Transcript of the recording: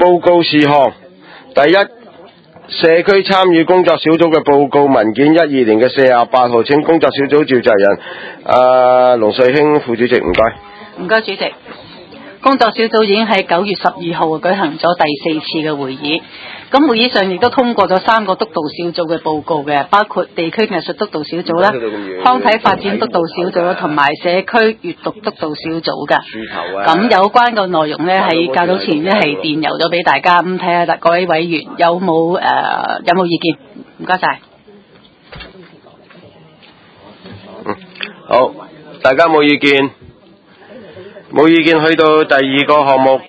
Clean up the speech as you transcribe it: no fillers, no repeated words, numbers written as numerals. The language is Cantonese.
報告事項，第一，社區參與工作小組嘅報告文件12年嘅48號，請工作小組召集人龍瑞興副主席，唔該。 唔該，主席。工作小組已經喺9月12號舉行咗第4次嘅會議，咁會議上亦都通過咗3個督導小組嘅報告嘅，包括地區藝術督導小組啦、康體發展督導小組啦，同埋社區閱讀督導小組㗎。咁有關嘅內容呢，喺較早前呢係電郵咗俾大家，咁睇下各位委員有冇意見？唔該晒。 好，大家冇意見。冇意見，去到第二個項目，